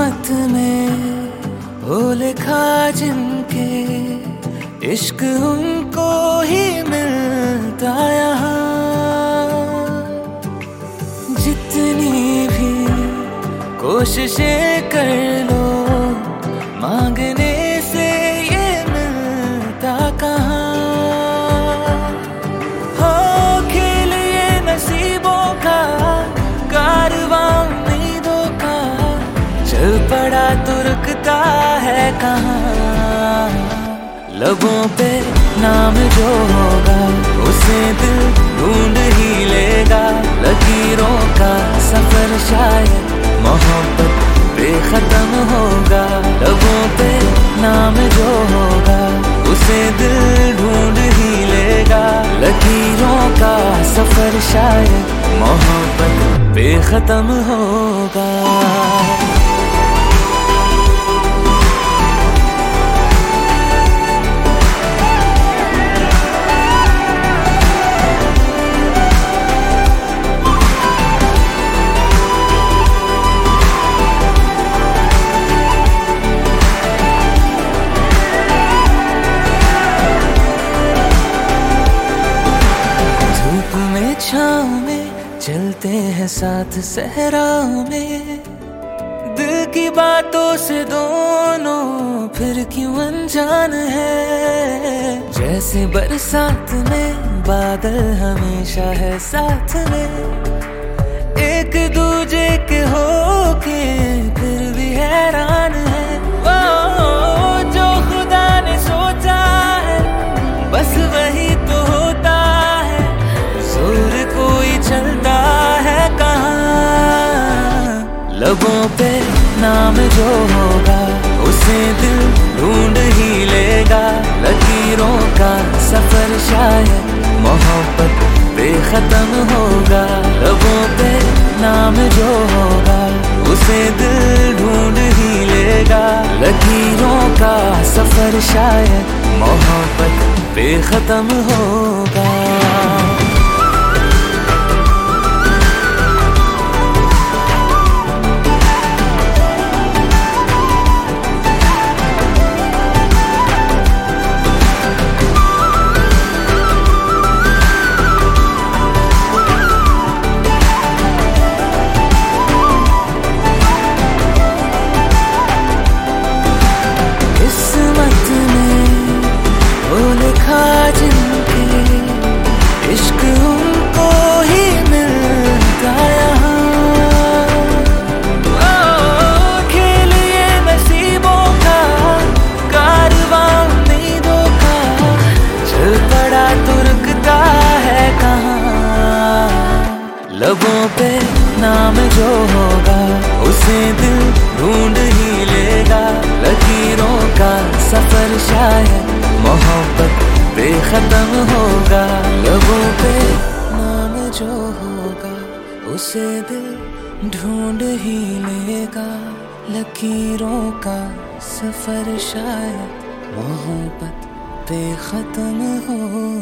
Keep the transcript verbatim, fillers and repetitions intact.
किस्मत में हो लिखा जिनके, इश्क उनको ही मिलता यहाँ। जितनी भी कोशिशें कर लो, मांगने से ये मिलता कहाँ। हो खेल ये नसीबों का, कारवां उम्मीदों का, चल पड़ा तो रुकता है कहाँ। लबों पे नाम जो होगा, उसे दिल ढूंढ ही लेगा। लकीरों का सफर शायद मोहब्बत बेखत्म होगा। लबों पे नाम जो होगा, उसे दिल ढूंढ ही लेगा। लकीरों का सफर शायद मोहब्बत बेखत्म होगा। छाँव में चलते हैं साथ सहरा में, दिल की बातों से दोनों फिर क्यों अनजान है। जैसे बरसात में बादल हमेशा है साथ में, एक दूजे के होके फिर भी हैरान है। वो जो खुदा ने सोचा है, बस वही तो होता है। जोर कोई चलता है कहाँ। लबों पे नाम जो होगा, उसे दिल ढूंढ ही लेगा। लकीरों का सफर शायद मोहब्बत बेखत्म होगा। लबों पे नाम जो होगा, उसे दिल ढूंढ ही लेगा। लकीरों का सफर शायद मोहब्बत बेखत्म होगा। जिनके इश्क उनको ही मिलता यहाँ। ओ खेल ये नसीबों का, कारवां उम्मीदों का, चल पड़ा तो रुकता है कहाँ। लबों पे नाम जो होगा, उसे दिल ढूंढ ही लेगा। लकीरों का सफर शायद मोहब्बत बेखत्म होगा। लबों पे नाम जो होगा, उसे दिल ढूंढ ही लेगा। लकीरों का सफर शायद मोहब्बत बेखत्म होगा।